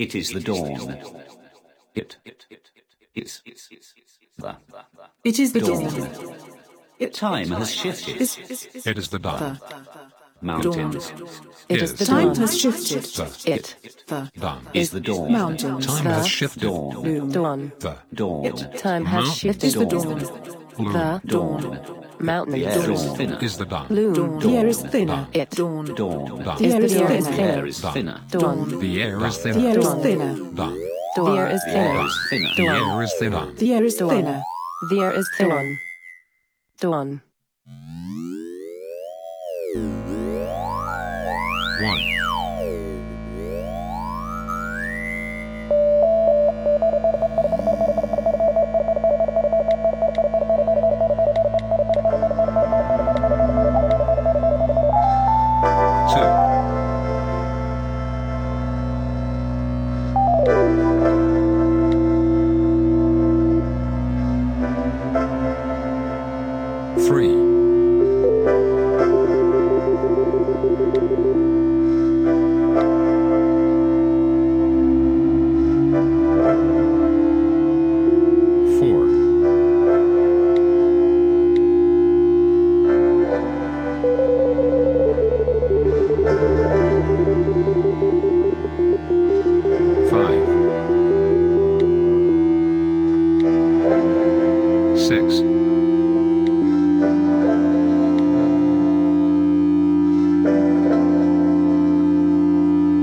It is the dawn. It is the It is the dawn. dawn. Time has shifted. It is the dawn. Mountains. It is the Time dawn. Has shifted. It. The Dawn. Is the dawn. mountains. Time has shifted. Dawn. Dawn. The Dawn. Time has Mountain. shifted. is the dawn. The Dawn. mountain. The air is thinner. is the dawn. Loom. The air is thinner. It. Dawn. Dawn. Dawn. The air is The air is The thinner. air is thinner. Dawn. The air is The air thinner. is Dawn. thinner. Dawn. The air is The air thinner. is thinner. The air is thinner. The air is Dawn. thinner. The air is thinner. Dawn. 1.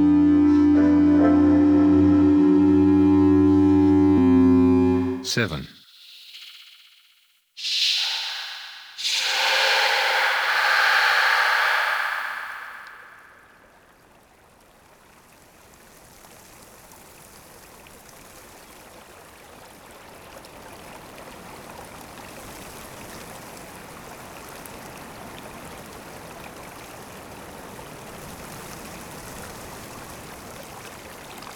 Seven.